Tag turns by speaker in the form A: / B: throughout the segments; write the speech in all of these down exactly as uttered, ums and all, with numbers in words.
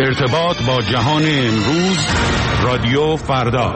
A: ارتباط با جهان امروز، رادیو فردا.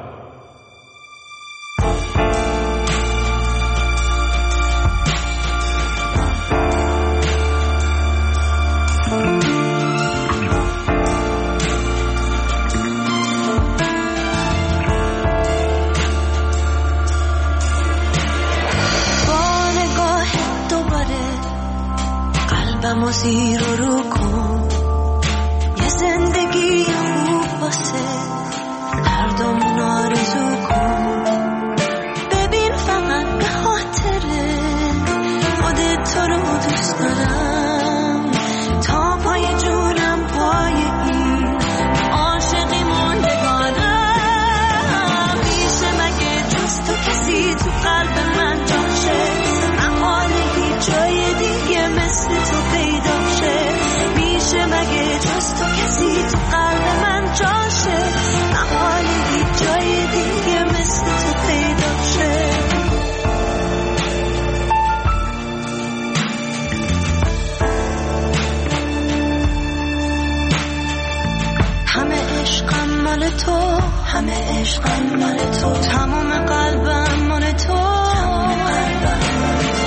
B: قلبمو زیر و رو کن، یه زندگی خوب واسه هردومون آرزو کن. ببین فقط به خاطره خودت تو رو دوست دارم، تا پای جونم پای این عاشقی موندگانم. میشه مگه جز تو کسی تو قلب من جاشه؟ محاله هیچ جای دیگه مثل تو پیدا شه. میشه مگه جز تو کسی تو قلب من جاشه؟ محاله هیچ جای دیگه مثل تو پیدا شه. همه عشقم مال تو، همه عشقم مال تو، تمام قلبم مال تو، تمام قلبم مال تو.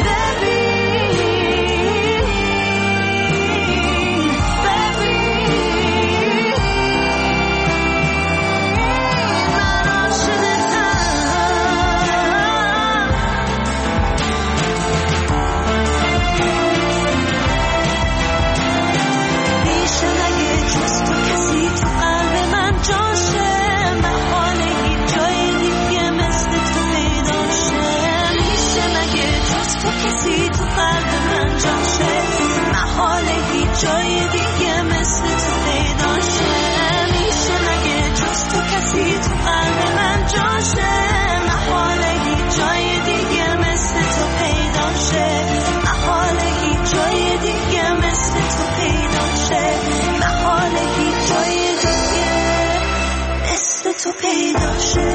B: جای دیگه مثل تو پیدا شه. میشه مگه جز تو کسی تو قلب من جاشه؟ محاله هیچ جای دیگه مثل تو پیدا شه. محاله هیچ جای دیگه مثل تو پیدا شه. محاله هیچ جای دیگه مثل تو پیدا شه.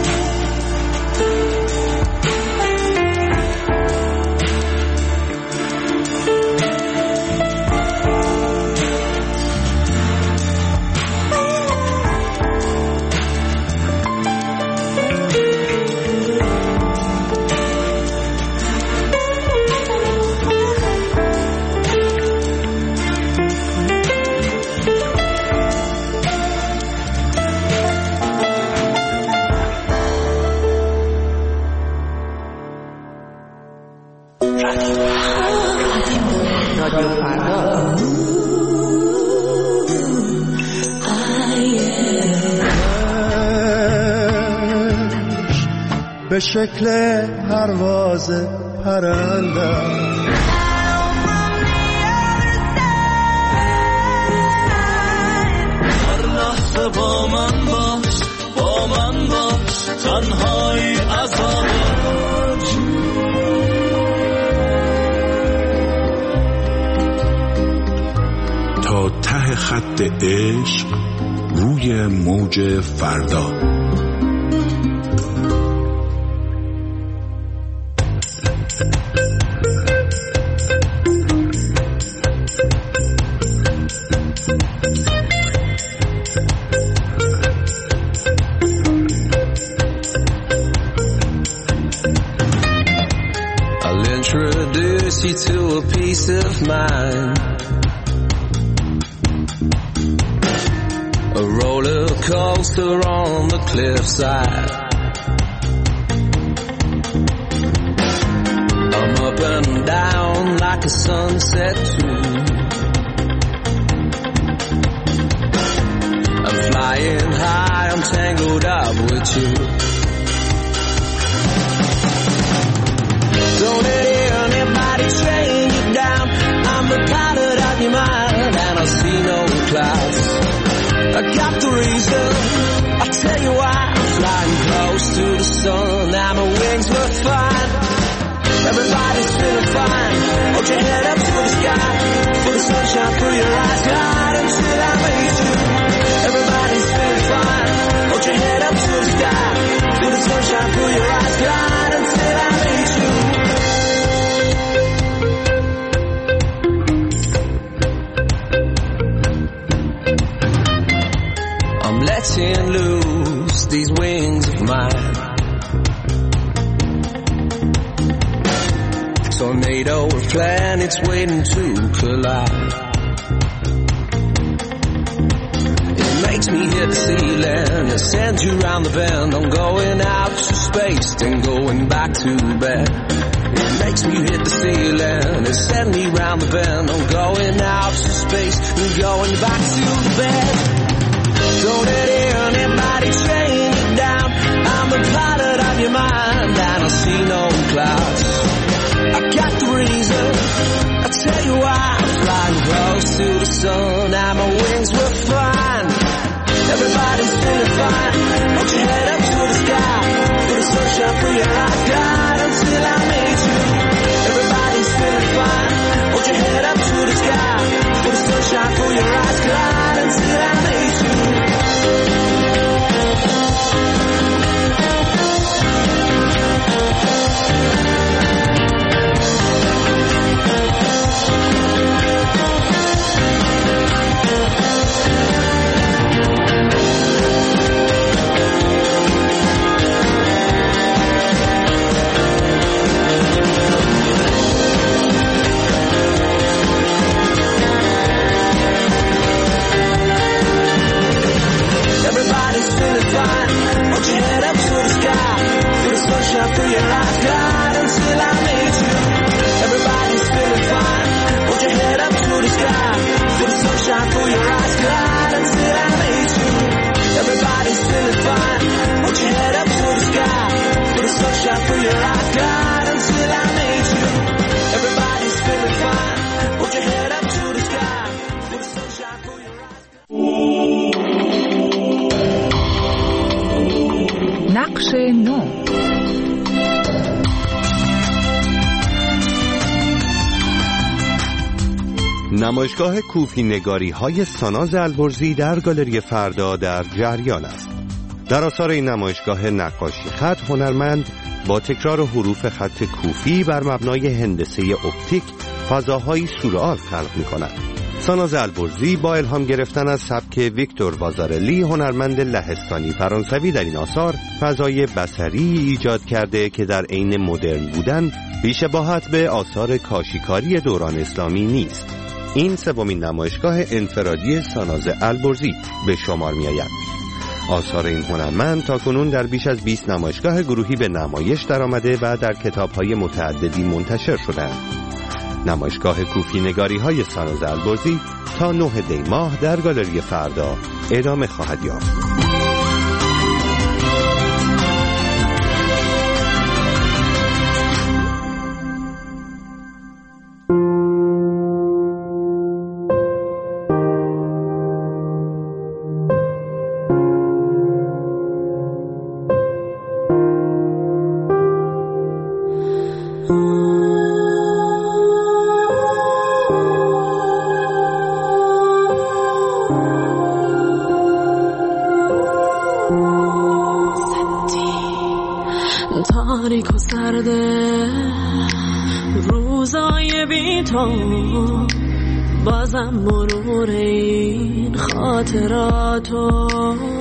C: به شکل پرواز پرنده
D: هر لحظه با من باش، با من باش، تنهایی عذاب.
A: تا ته خط عشق روی موج فردا.
D: Introduce you to a peace of mind, a roller coaster on the cliffside. I'm up and down like a sunset tune. I'm flying high, I'm tangled up with you. Don't let anybody train you down. I'm the pilot of your mind, and I see no clouds. I got the reason, I'll tell you why. I'm flying close to the sun, and my wings look fine. Everybody's feeling fine. Hold your head up to the sky, feel the sunshine through your eyes. Glide until I meet you. Everybody's feeling fine. Hold your head up to the sky, feel the sunshine through your eyes. Glide until I meet you. letting loose these wings of mine. Tornado of planets waiting to collide. It makes me hit the ceiling, it sends you round the bend. I'm going out to space, then going back to bed. It makes me hit the ceiling, it sends me round the bend. I'm going out to space, and going back to bed. Don't let anybody train you down. I'm the pilot of your mind, and I see no clouds. I got the reason, I'll tell you why. I'm flying close to the sun and my wings were fine. Everybody's feeling fine. Hold your head up to the sky. Put the sunshine through your eyes. God, until I meet you. Everybody's feeling fine. Hold your head up to the sky. Put the sunshine through your eyes. God, until I meet you. Everybody's feeling fine. Hold your head up to the sky. Feel the sunshine through your eyes. God, until I meet you. Everybody's feeling fine. Hold your head up to the sky. Feel the sunshine through your eyes. God, until I meet you. Everybody's feeling fine. Hold your head up to the sky. Feel the sunshine through your eyes. God, until I meet you. Everybody's feeling fine. Hold your head up to the sky. Feel the sunshine through your eyes.
E: نقش نو.
F: نمایشگاه کوفی نگاری های ساناز البرزی در گالری فردا در جریان است. در آثار این نمایشگاه نقاشی خط هنرمند با تکرار حروف خط کوفی بر مبنای هندسه اپتیک فضاهای سورئال خلق می‌کند. ساناز البرزی با الهام گرفتن از سبک ویکتور بازارلی هنرمند لهستانی فرانسوی در این آثار فضای بصری ایجاد کرده که در عین مدرن بودن بی‌شباهت به آثار کاشیکاری دوران اسلامی نیست. این سومین نمایشگاه انفرادی ساناز البرزی به شمار می‌آید. آثار این هنرمند تاکنون در بیش از بیست نمایشگاه گروهی به نمایش درآمده و در کتاب‌های متعددی منتشر شده‌اند. نمایشگاه کوفی نگاری های ساناز البرزی تا نه دی ماه در گالری فردا ادامه خواهد یافت.
B: تاریک و سرده روزای بی تو بازم مرور این خاطراتو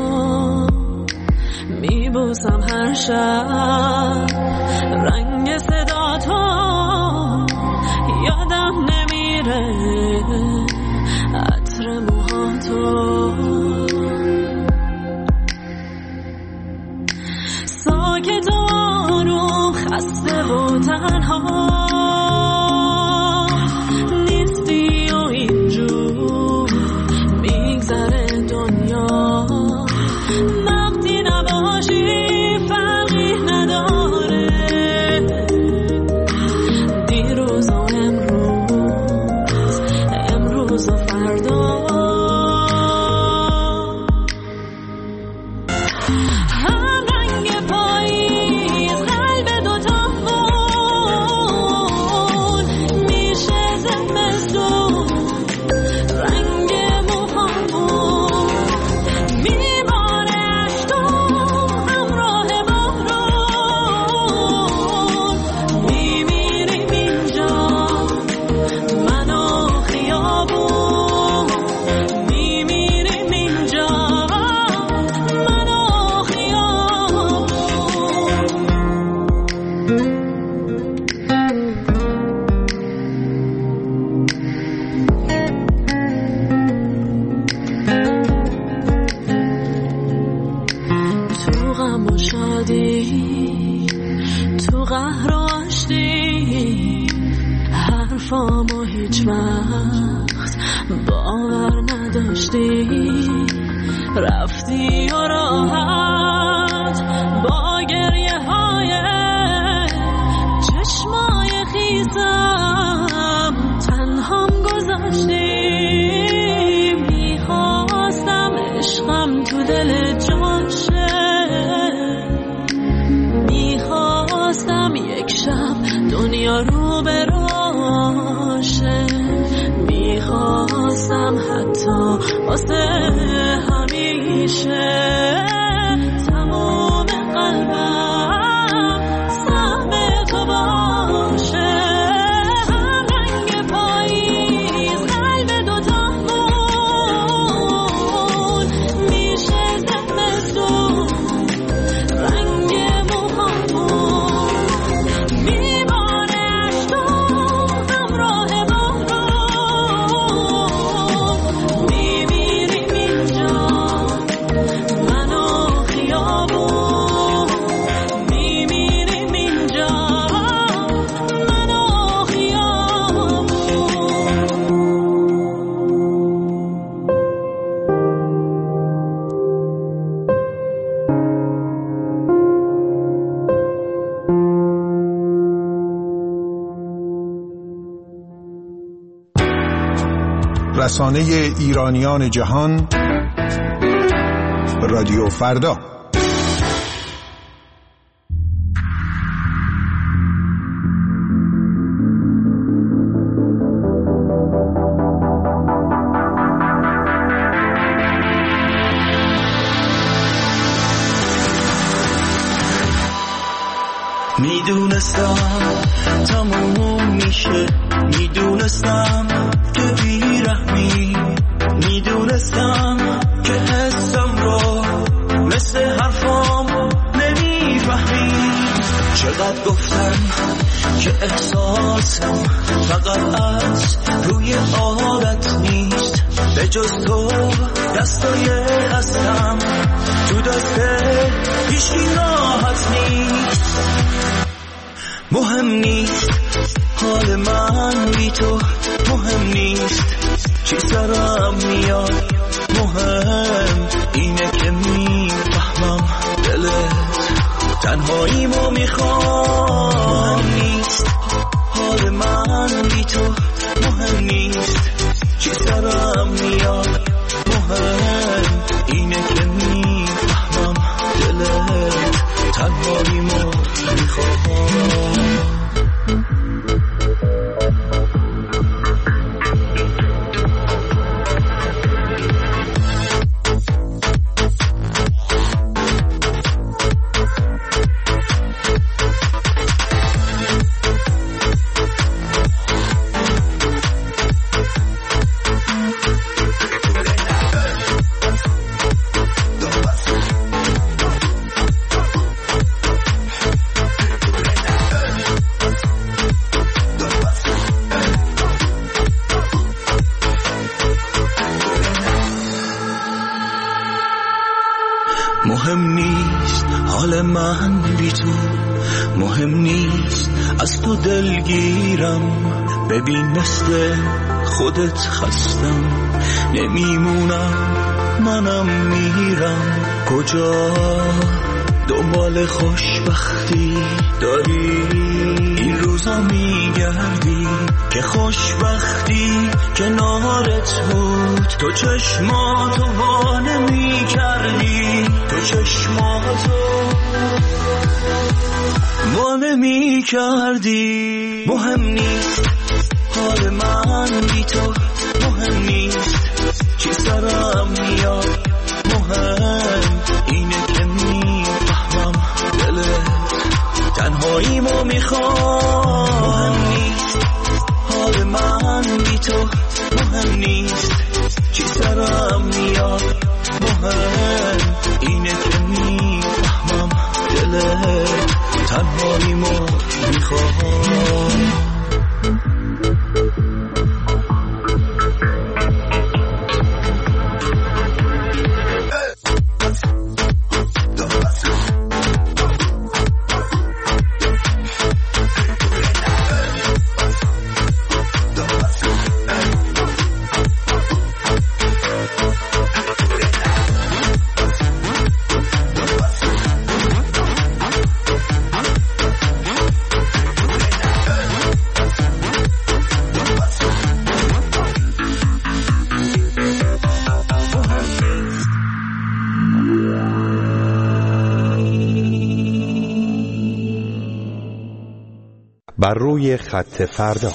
B: میبوسم هر شب رنگ صدا تو یادم نمیره عطر موهاتو ساکت و آروم خسته و تنها نیستی و اینجور میگذره دنیا وقتی نباشی فرقی نداره دیروز و امروز امروز و فردا هم رنگ پاییز قلب دوتا بود ایستادی تو قهر و آشتی، حرفامو هیچ وقت باور نداشتی، رفتی و راحت با گریه های چشمای خیزم تنهام گذاشتی. میخواستم عشقم تو دل جاشه، میخواستم یک شب دنیا رو براشه، میخواستم حتی واسه همیشه تمام قلبم سهم تو باشه. هم رنگ پاییز قلب دوتامون میشه زمستون، رنگ موهامون میمانه اشتو همراه بارون. میمیریم اینجا من و خیابون، میمیریم اینجا من و خیابون.
G: رسانه ایرانیان جهان، رادیو فردا.
D: میدونستم تموم میشه، میدونستم که بیرحمی، میدونستم که حسم رو مثل حرفام نمیفهمی. چقدر گفتم که احساسم فقط از روی عادت نیست، به جز تو دستای هستم تو دست هیچی راحت نیست. مهم نیست حال من بی تو، مهم نیست چی سرم میاد، مهم اینه که میفهمم دلت تنهاییمو میخوام. مهم نیست حال من بی تو، مهم نیست چی سرم میاد، مهم اینه که میفهمم دلت تنهاییمو میخوام. مهم نیست حال من بی تو، مهم نیست از تو دلگیرم. ببین مثل خودت خستم نمیمونم، منم میرم. کجا دنبال خوشبختی داری این روزا میگردی که خوشبختی کنارت بود. تو چشماتو وا نمی‌کردی، تو چشماتو وا نمی‌کردی. مهم نیست حال من بی تو، مهم نیست چی سرم میاد، مهم اینه که میفهمم دلت تنهاییمو میخوام. مهم نیست حال من بی تو، مهم نیست چی سرم میاد، مهم اینه که میفهمم دلت تنهاییمو میخوام.
F: بر روی خط فردا.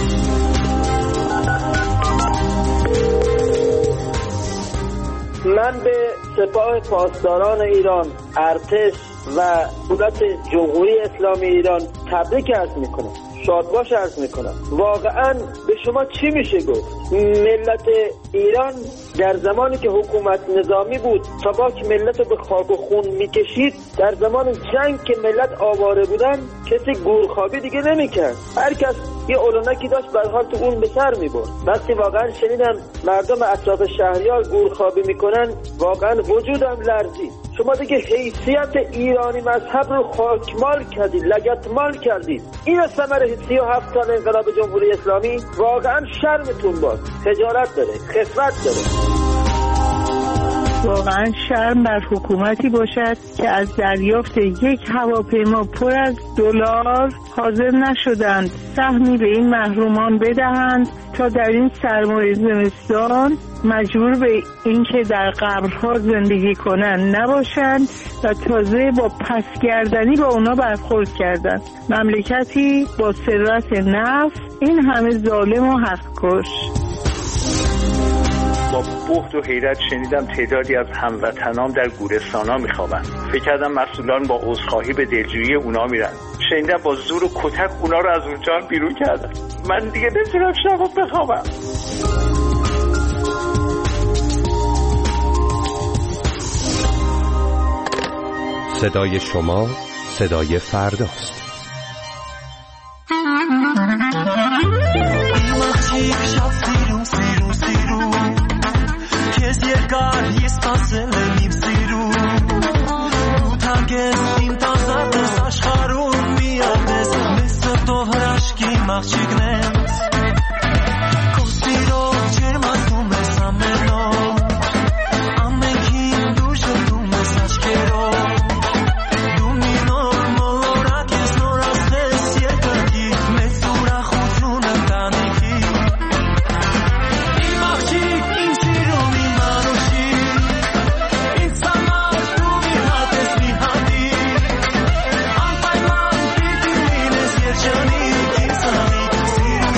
H: من به سپاه پاسداران ایران، ارتش و دولت جمهوری اسلامی ایران تبریک عرض میکنم، شادباش عرض میکنم. واقعا به شما چی میشه گفت؟ ملت ایران در زمانی که حکومت نظامی بود تاباک ملت رو به خاک و خون میکشید، در زمان جنگ که ملت آواره بودن کسی گورخوابی دیگه نمیکرد، هر کس یه اولونکی داشت به حال تو اون به سر میبرد. وقتی واقعا شنیدم مردم اطراف شهریار گورخوابی میکنن واقعا وجودم لرزید. شما دیگه حیثیت ایرانی مذهب رو خاکمال کردید، لگدمال کردید. این ثمره سی و هفت سال انقلاب جمهوری اسلامی. واقعا شرمتون باد، خجالت داره، خفت داره.
I: واقعا شرم بر حکومتی باشد که از دریافت یک هواپیما پر از دلار حاضر نشدند سهمی به این محرومان بدهند تا در این سرمای زمستان مجبور به اینکه در قبرها زندگی کنند نباشند و تازه با پسگردنی با اونا برخورد کردند. مملکتی با ثروت نفت این همه ظالم و حق‌کش.
J: با بغض و حیرت شنیدم تعدادی از هموطنان در گورستانا میخوابن. فکر کردم مسئولان با عذرخواهی به دلجویی اونا میرن. شنیدم با زور و کتک اونا رو از اونجا بیرون کردن. من دیگه نمیتونم شب بخوابم.
F: صدای شما صدای فرداست.
K: Քեզ երկար ես սպասել եմ իմ սիրուն Ու թարգես իմ տազատես աշխարհում միապես Մեզ սրտով հրաշքի մաղջիկն ես Քո սիրով ջերմացնում ես ամեն օր Ամենքին դու շրջում ես աչքերով Դու մի նոր մոլորակ ես նորացնես երկրքից Մեծ ուրախություն ընտանիքի Իմ աղջիկ, իմ սիրում Johnny, keep sunny,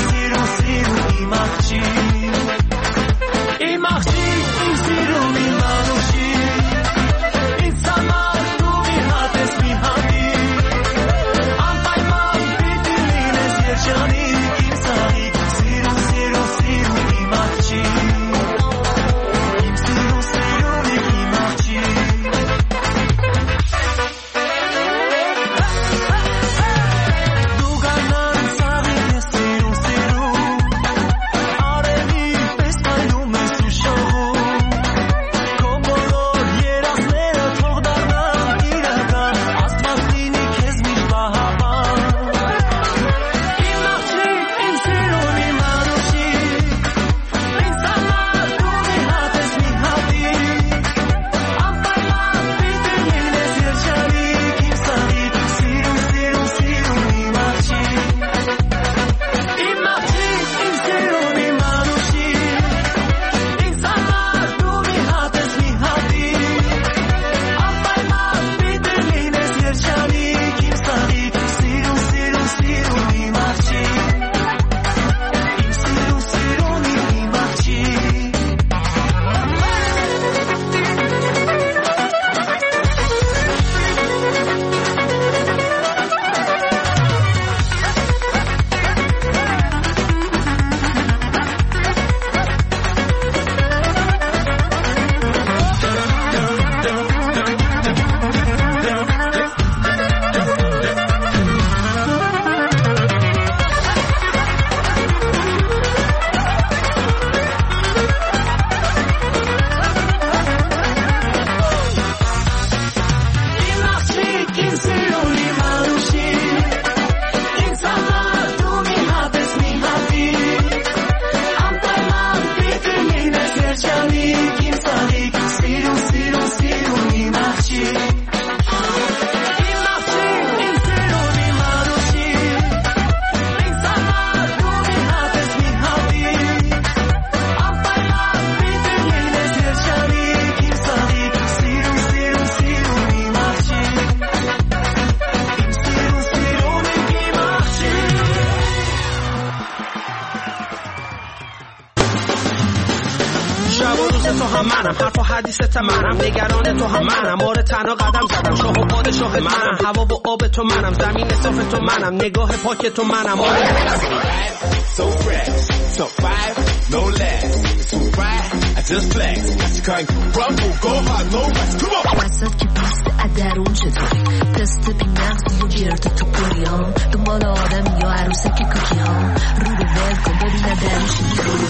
D: شب و روز تو هم منم، حرف و حدیثت منم، نگران تو هم منم، آره تنها قدم زدم، شاه و پادشاه منم، هوا و آب تو منم، زمین صاف تو منم، نگاه پاک تو منم. آره
L: so fresh, so fire, no less. It's too bright, I just flex. Got you crying, rumble, go hard, no rest. Come on.
M: وسط که پست ادرون چطوری تست بی نقص و گرد تو پوری ها دنبال آدم یا عروسه که کوکی ها رو رو ول کن ببینه درش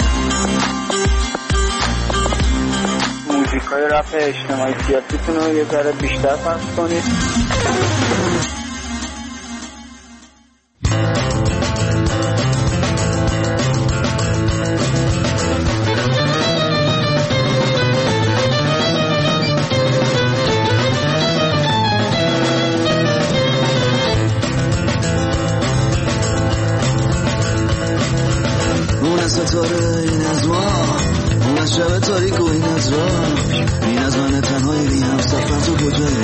H: موزیک های رپ اجتماعی سیاسیتون رو یه ذره بیشتر پخش کنید.
N: ستاره این از ما اون از شب تاریک و این از راه این از من تنهایی بی هم سفر تو کجایی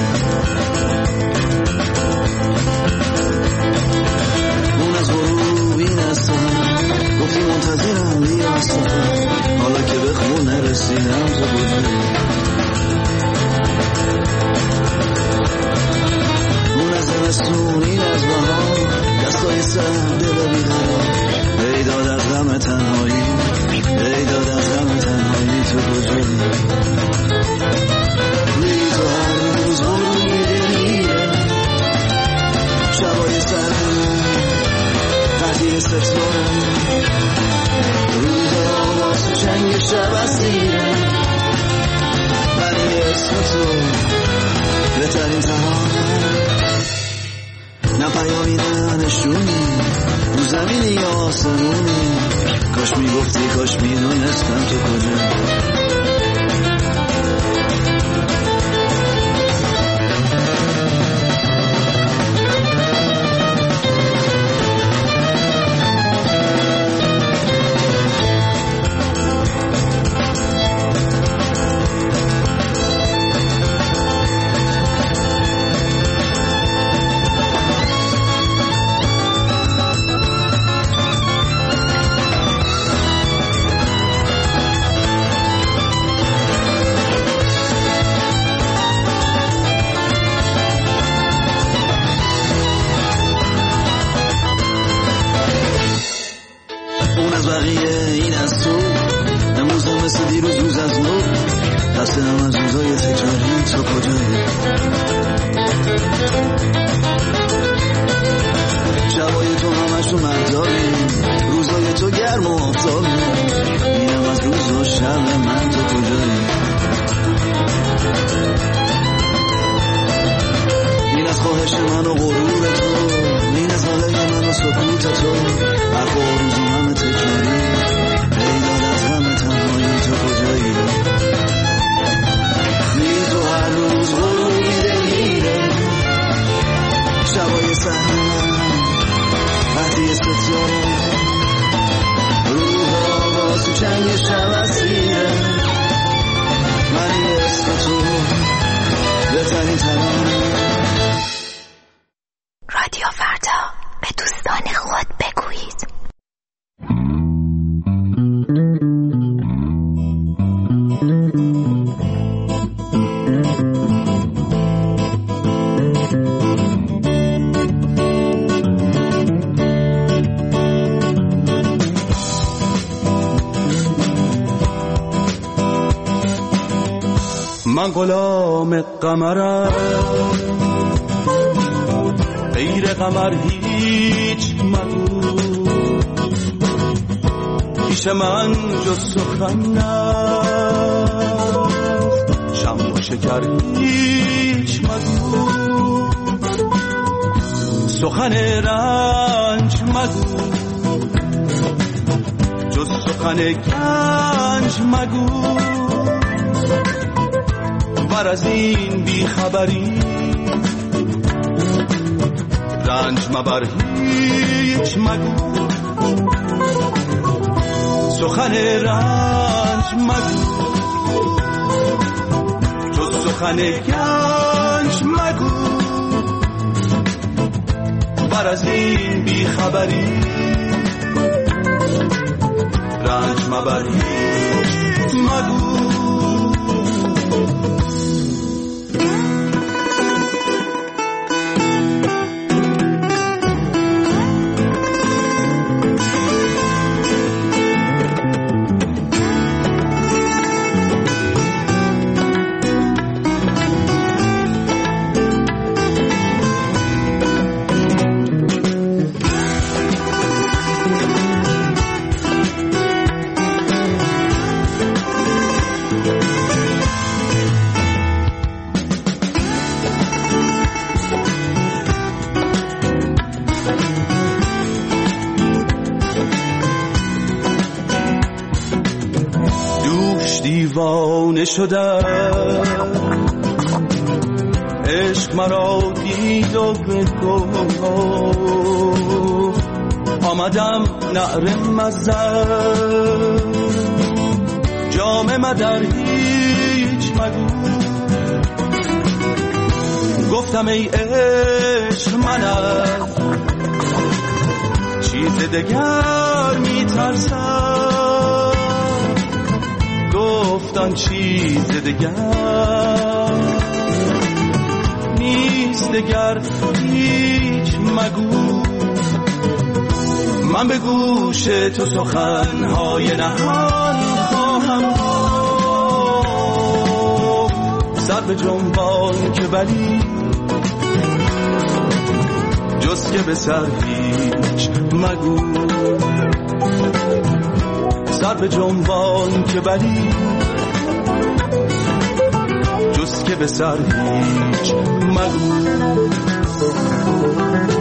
N: اون از غروب این از تو هم گفتی منتظرم بیا سفر حالا که به خون نرسیدم تو کجایی اون از زمستون این از بهار دستای سر دل بیقرار ای داد از غم تنهایی ای داد از غم تنهایی تو کجایی ریز و هر روز غروب میره شبای سرم قدیر ستاره روز آواز و چنگ شب اسیره من اسم تو بهترین تمامه نه پیامی نه نشونی رو زمینی یا آسمونی کاش میگفتی کاش میدونستم تو کجایی
M: رادیو فردا به دوستان خود بگویید.
K: من غلام قمرم غیر قمر هیچ مگو پیش من جز سخن نست شم و شکر هیچ مگو سخن رنج مگو جز سخن گنج مگو بر از این بیخبری رنج مبر هیچ مگو سخن رنج مگو جز سخن گنج مگو بر از این بیخبری رنج مبر هیچ مگو. دیوانه شدم، عشق مرا دید و بگفت، آمدم نعره مزن، جام مدر هیچ مگو. گفتم ای عشق منم، چیز دگر میترسم. گفتن چیز دگر نیست، دگر هیچ مگو. من به گوش تو سخنهای نهان خواهم گفت، سر به جنبان که ولی جز که به سر هیچ مگو. سر به جنبان که ولی جز که به سر هیچ مگو.